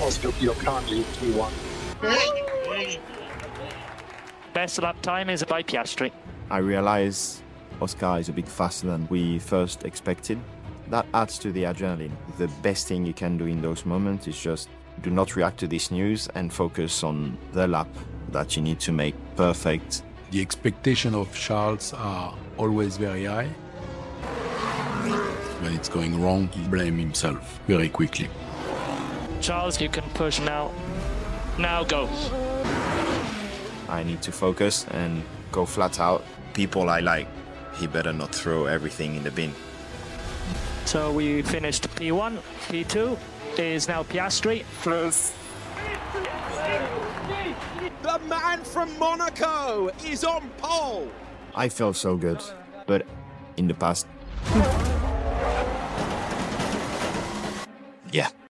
Also, you're currently P1. Best lap time is by Piastri. I realize Oscar is a bit faster than we first expected. That adds to the adrenaline. The best thing you can do in those moments is just do not react to this news and focus on the lap that you need to make perfect. The expectations of Charles are always very high. When it's going wrong, he blames himself very quickly. Charles, you can push now. Now go. I need to focus and go flat out. People I like, he better not throw everything in the bin. So we finished P1, P2 is now Piastri. The man from Monaco is on pole. I felt so good, but in the past, yeah.